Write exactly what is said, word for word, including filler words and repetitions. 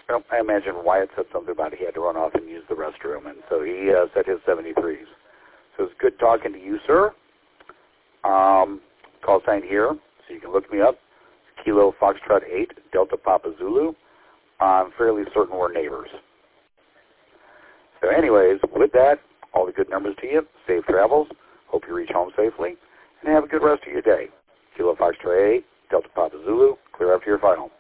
Well, I imagine Wyatt said something about he had to run off and use the restroom, and so he uh, set his seventy-threes. So it's good talking to you, sir. Um, call sign here, so you can look me up. Kilo Foxtrot eight, Delta Papa Zulu. I'm fairly certain we're neighbors. So anyways, with that, all the good numbers to you. Safe travels. Hope you reach home safely. And have a good rest of your day. Kilo Foxtrot eight, Delta Papa Zulu. Clear after your final.